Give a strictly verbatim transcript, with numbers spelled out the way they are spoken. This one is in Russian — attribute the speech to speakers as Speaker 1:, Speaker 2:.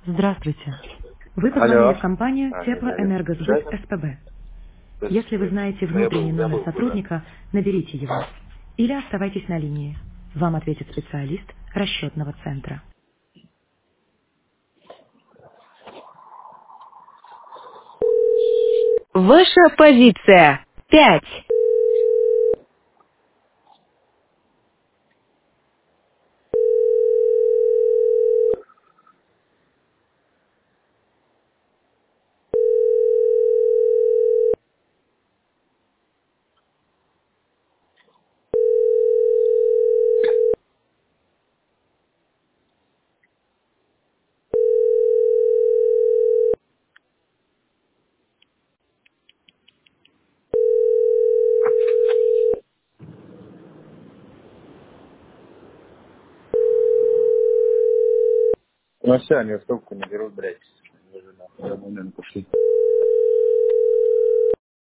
Speaker 1: Здравствуйте. Вы позвонили
Speaker 2: Алло.
Speaker 1: в компанию
Speaker 2: А, не знаю,
Speaker 1: Теплоэнергосбыт
Speaker 2: включается?
Speaker 1: СПБ.
Speaker 2: То есть,
Speaker 1: Если вы
Speaker 2: э,
Speaker 1: знаете
Speaker 2: ну, я
Speaker 1: внутренний
Speaker 2: был, я
Speaker 1: номер
Speaker 2: был уже.
Speaker 1: сотрудника, наберите его. Или оставайтесь на линии. Вам ответит специалист расчетного центра. Ваша позиция. Пять.
Speaker 2: Ну все, они трубку не берут, блядь. Уже нахуй, домой, наверное, пошли.